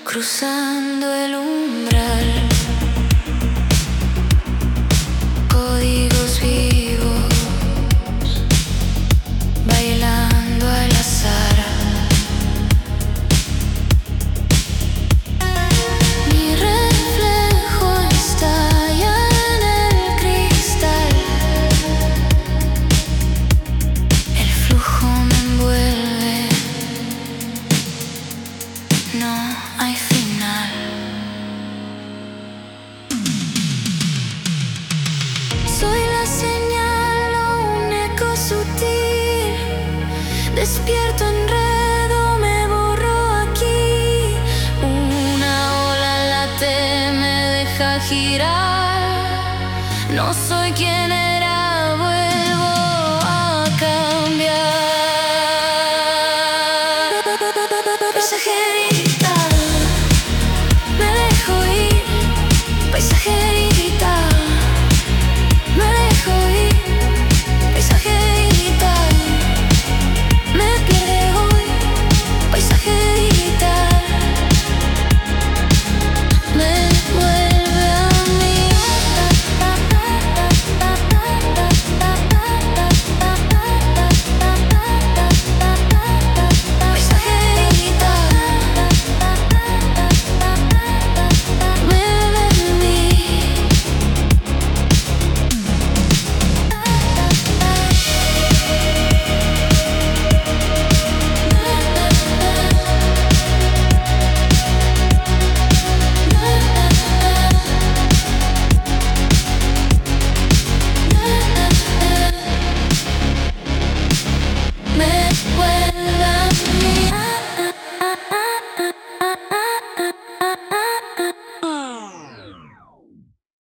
Cruzando el umbral, códigos vivos, bailando al azar. Mi reflejo estalla en el cristal, el flujo me envuelve, no hay final. Soy la señal o un eco sutil, despierto enredo, me borro aquí. Una ola late, me deja girar. No soy quien era, vuelvo a cambiar. Pasajería.